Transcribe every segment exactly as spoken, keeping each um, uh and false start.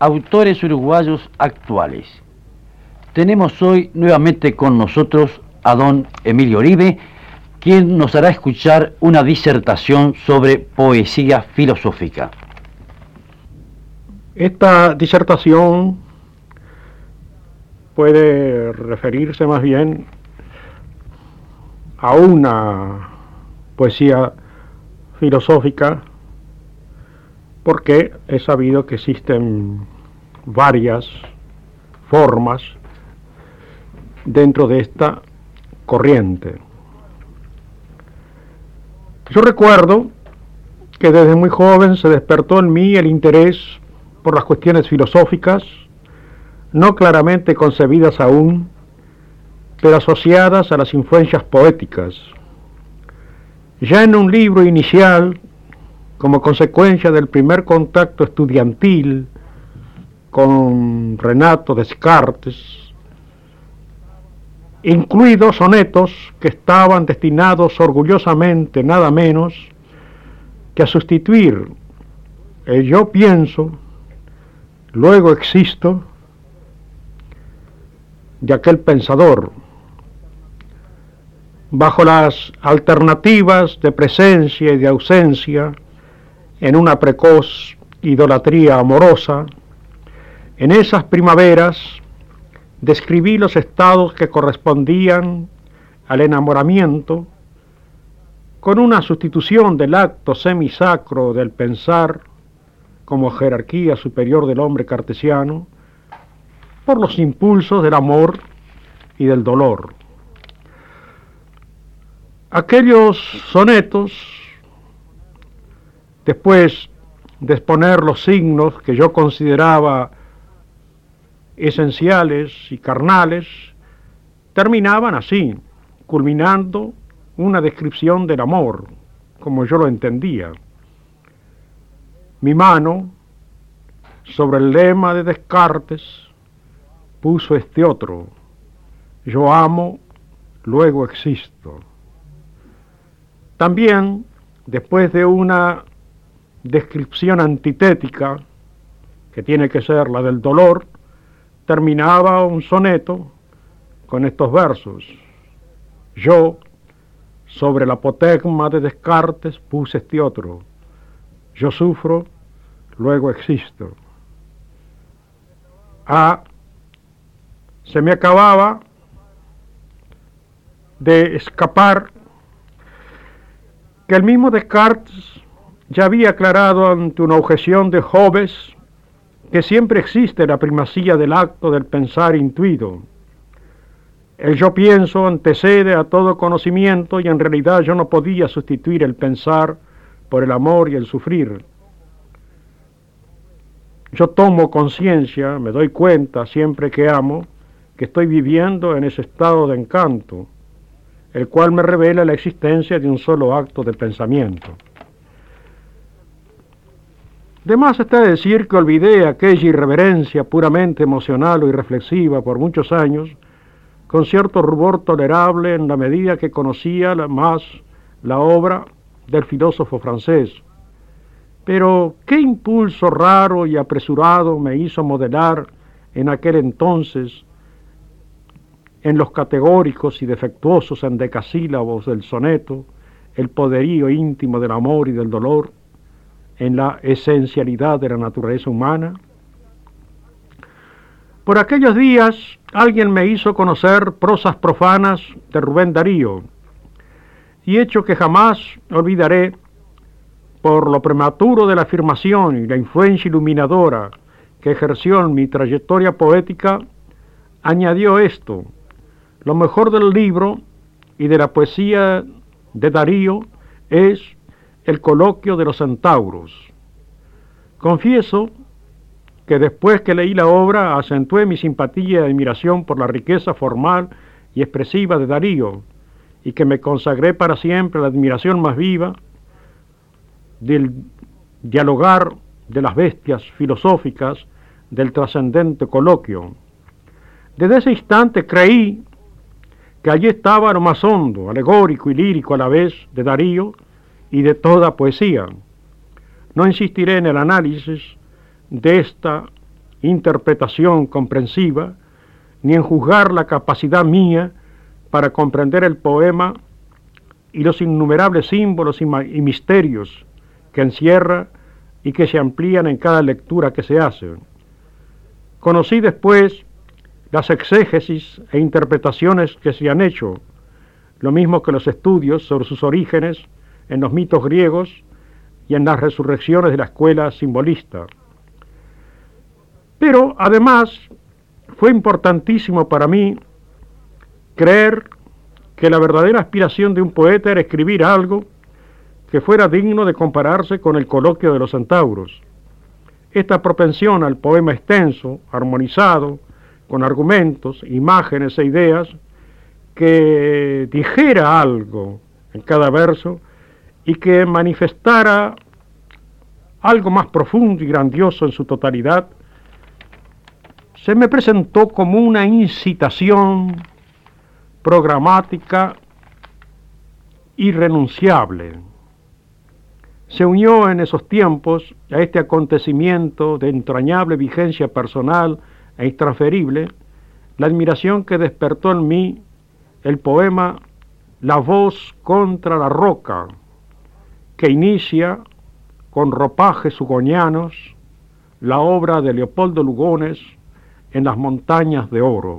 autores uruguayos actuales. Tenemos hoy nuevamente con nosotros a don Emilio Oribe, quien nos hará escuchar una disertación sobre poesía filosófica. Esta disertación puede referirse más bien a una poesía filosófica, porque he sabido que existen varias formas dentro de esta corriente. Yo recuerdo que desde muy joven se despertó en mí el interés por las cuestiones filosóficas, no claramente concebidas aún, pero asociadas a las influencias poéticas. Ya en un libro inicial, como consecuencia del primer contacto estudiantil con Renato Descartes, incluidos sonetos que estaban destinados orgullosamente nada menos que a sustituir el yo pienso, luego existo, de aquel pensador, bajo las alternativas de presencia y de ausencia, en una precoz idolatría amorosa. En esas primaveras describí los estados que correspondían al enamoramiento, con una sustitución del acto semisacro del pensar como jerarquía superior del hombre cartesiano por los impulsos del amor y del dolor. Aquellos sonetos, después de exponer los signos que yo consideraba esenciales y carnales, terminaban así, culminando una descripción del amor, como yo lo entendía. Mi mano sobre el lema de Descartes puso este otro: yo amo, luego existo. También, después de una descripción antitética, que tiene que ser la del dolor, terminaba un soneto con estos versos: yo, sobre la apotegma de Descartes, puse este otro: yo sufro, luego existo. Ah, se me acababa de escapar que el mismo Descartes ya había aclarado ante una objeción de Hobbes que siempre existe la primacía del acto del pensar intuido. El yo pienso antecede a todo conocimiento y en realidad yo no podía sustituir el pensar por el amor y el sufrir. Yo tomo conciencia, me doy cuenta siempre que amo, que estoy viviendo en ese estado de encanto, el cual me revela la existencia de un solo acto de pensamiento. De más está decir que olvidé aquella irreverencia puramente emocional y reflexiva por muchos años, con cierto rubor tolerable en la medida que conocía más la obra del filósofo francés. Pero qué impulso raro y apresurado me hizo modelar en aquel entonces, en los categóricos y defectuosos endecasílabos del soneto, el poderío íntimo del amor y del dolor, en la esencialidad de la naturaleza humana. Por aquellos días alguien me hizo conocer prosas profanas de Rubén Darío, y hecho que jamás olvidaré por lo prematuro de la afirmación y la influencia iluminadora que ejerció en mi trayectoria poética, añadió esto: lo mejor del libro y de la poesía de Darío es el coloquio de los centauros. Confieso que después que leí la obra acentué mi simpatía y admiración por la riqueza formal y expresiva de Darío, y que me consagré para siempre a la admiración más viva del dialogar de las bestias filosóficas del trascendente coloquio. Desde ese instante creí que allí estaba lo más hondo, alegórico y lírico a la vez de Darío y de toda poesía. No insistiré en el análisis de esta interpretación comprensiva, ni en juzgar la capacidad mía para comprender el poema y los innumerables símbolos y, y misterios que encierra y que se amplían en cada lectura que se hace. Conocí después las exégesis e interpretaciones que se han hecho, lo mismo que los estudios sobre sus orígenes en los mitos griegos y en las resurrecciones de la escuela simbolista. Pero además fue importantísimo para mí creer que la verdadera aspiración de un poeta era escribir algo que fuera digno de compararse con el coloquio de los centauros. Esta propensión al poema extenso, armonizado, con argumentos, imágenes e ideas, que dijera algo en cada verso y que manifestara algo más profundo y grandioso en su totalidad, se me presentó como una incitación programática irrenunciable. Se unió en esos tiempos a este acontecimiento de entrañable vigencia personal e intransferible la admiración que despertó en mí el poema La voz contra la roca, que inicia con ropajes hugoñanos la obra de Leopoldo Lugones en las montañas de oro.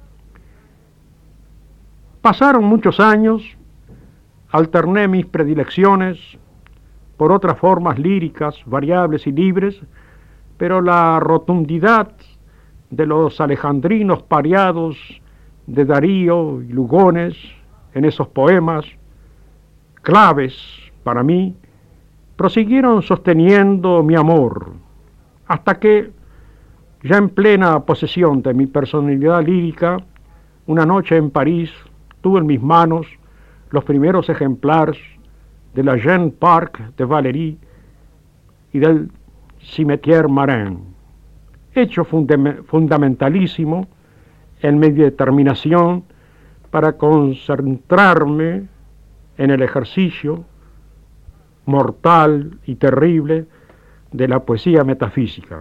Pasaron muchos años, alterné mis predilecciones por otras formas líricas, variables y libres, pero la rotundidad de los alejandrinos pareados de Darío y Lugones en esos poemas, claves para mí, prosiguieron sosteniendo mi amor, hasta que, ya en plena posesión de mi personalidad lírica, una noche en París tuve en mis manos los primeros ejemplares de la Jeune Parc de Valéry y del Cimetière Marin, hecho fundam- fundamentalísimo en mi determinación para concentrarme en el ejercicio mortal y terrible de la poesía metafísica.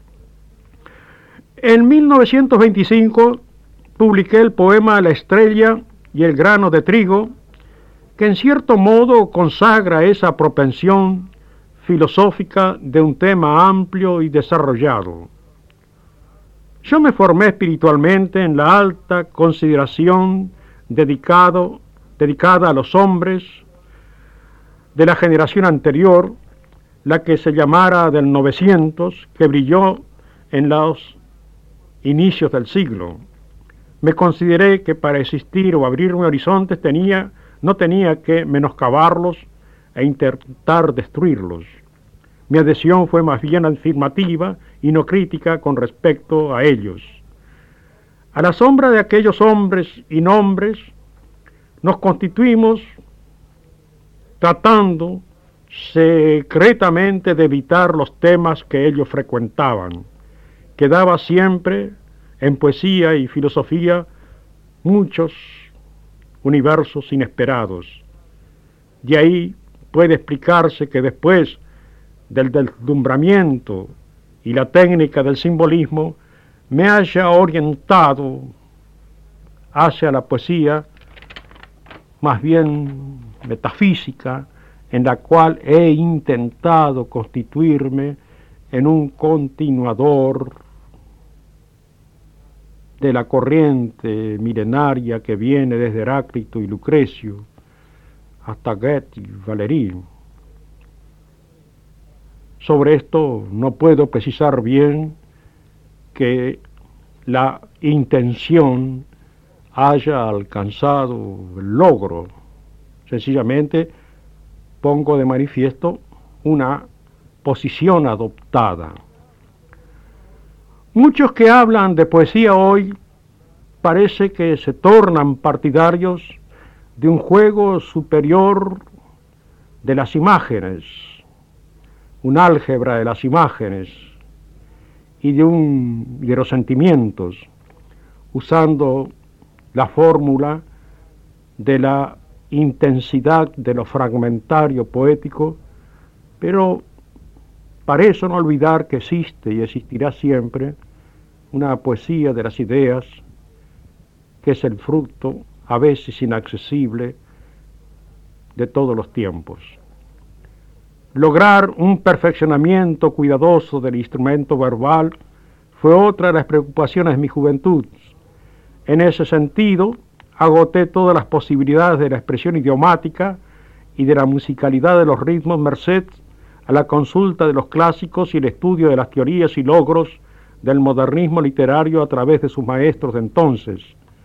En mil novecientos veinticinco publiqué el poema La estrella y el grano de trigo, que en cierto modo consagra esa propensión filosófica de un tema amplio y desarrollado. Yo me formé espiritualmente en la alta consideración dedicado, dedicada a los hombres de la generación anterior, la que se llamara del novecientos, que brilló en los inicios del siglo. Me consideré que para existir o abrirme horizontes tenía, no tenía que menoscabarlos e intentar destruirlos. Mi adhesión fue más bien afirmativa y no crítica con respecto a ellos. A la sombra de aquellos hombres y nombres nos constituimos tratando secretamente de evitar los temas que ellos frecuentaban. Quedaba siempre en poesía y filosofía muchos universos inesperados. De ahí puede explicarse que después del deslumbramiento y la técnica del simbolismo me haya orientado hacia la poesía más bien metafísica, en la cual he intentado constituirme en un continuador de la corriente milenaria que viene desde Heráclito y Lucrecio hasta Goethe y Valéry. Sobre esto no puedo precisar bien que la intención haya alcanzado el logro. Sencillamente pongo de manifiesto una posición adoptada. Muchos que hablan de poesía hoy parece que se tornan partidarios de un juego superior de las imágenes, un álgebra de las imágenes y de, un, de los sentimientos, usando la fórmula de la intensidad de lo fragmentario poético, pero para eso no olvidar que existe y existirá siempre una poesía de las ideas que es el fruto, a veces inaccesible, de todos los tiempos. Lograr un perfeccionamiento cuidadoso del instrumento verbal fue otra de las preocupaciones de mi juventud. En ese sentido, agoté todas las posibilidades de la expresión idiomática y de la musicalidad de los ritmos merced a la consulta de los clásicos y el estudio de las teorías y logros del modernismo literario a través de sus maestros de entonces.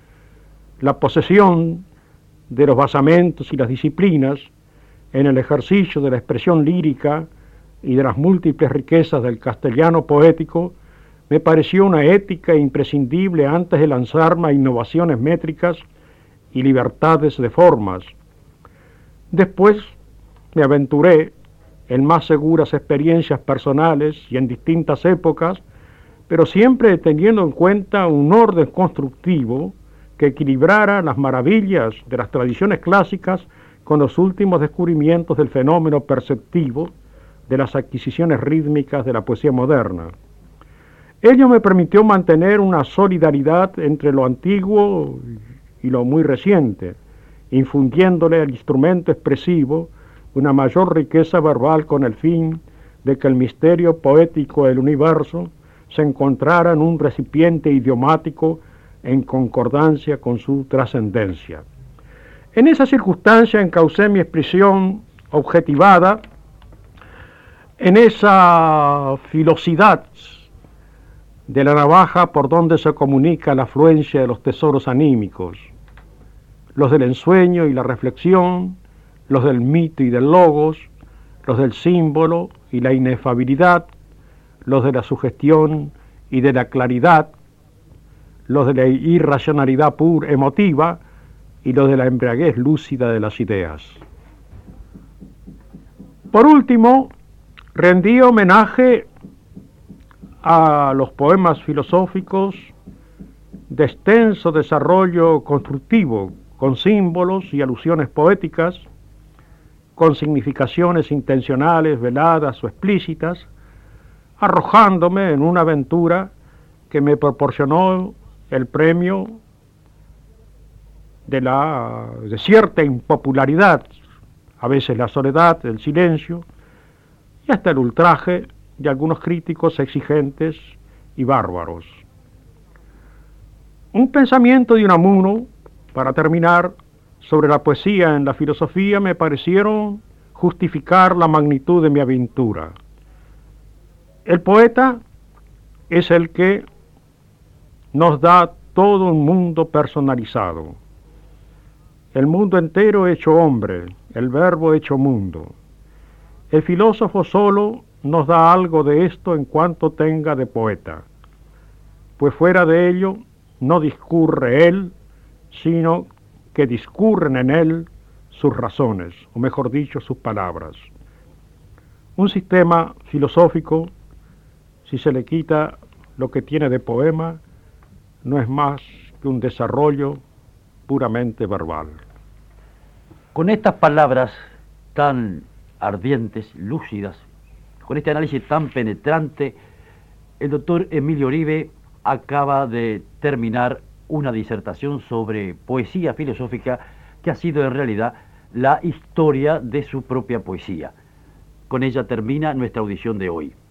La posesión de los basamentos y las disciplinas en el ejercicio de la expresión lírica y de las múltiples riquezas del castellano poético me pareció una ética imprescindible antes de lanzarme a innovaciones métricas y libertades de formas. Después me aventuré en más seguras experiencias personales y en distintas épocas, pero siempre teniendo en cuenta un orden constructivo que equilibrara las maravillas de las tradiciones clásicas con los últimos descubrimientos del fenómeno perceptivo de las adquisiciones rítmicas de la poesía moderna. Ello me permitió mantener una solidaridad entre lo antiguo y lo muy reciente, infundiéndole al instrumento expresivo una mayor riqueza verbal con el fin de que el misterio poético del universo se encontrara en un recipiente idiomático en concordancia con su trascendencia. En esa circunstancia encaucé mi expresión objetivada en esa filosidad de la navaja por donde se comunica la afluencia de los tesoros anímicos, los del ensueño y la reflexión, los del mito y del logos, los del símbolo y la inefabilidad, los de la sugestión y de la claridad, los de la irracionalidad pura emotiva y los de la embriaguez lúcida de las ideas. Por último, rendí homenaje a los poemas filosóficos de extenso desarrollo constructivo, con símbolos y alusiones poéticas, con significaciones intencionales, veladas o explícitas, arrojándome en una aventura que me proporcionó el premio de, la, de cierta impopularidad, a veces la soledad, el silencio, y hasta el ultraje de algunos críticos exigentes y bárbaros. Un pensamiento de Unamuno, para terminar, sobre la poesía en la filosofía me parecieron justificar la magnitud de mi aventura. El poeta es el que nos da todo un mundo personalizado, el mundo entero hecho hombre, el verbo hecho mundo. El filósofo solo nos da algo de esto en cuanto tenga de poeta, pues fuera de ello no discurre él, sino que discurren en él sus razones, o mejor dicho, sus palabras. Un sistema filosófico, si se le quita lo que tiene de poema, no es más que un desarrollo puramente verbal. Con estas palabras tan ardientes, lúcidas, con este análisis tan penetrante, el doctor Emilio Oribe acaba de terminar una disertación sobre poesía filosófica que ha sido en realidad la historia de su propia poesía. Con ella termina nuestra audición de hoy.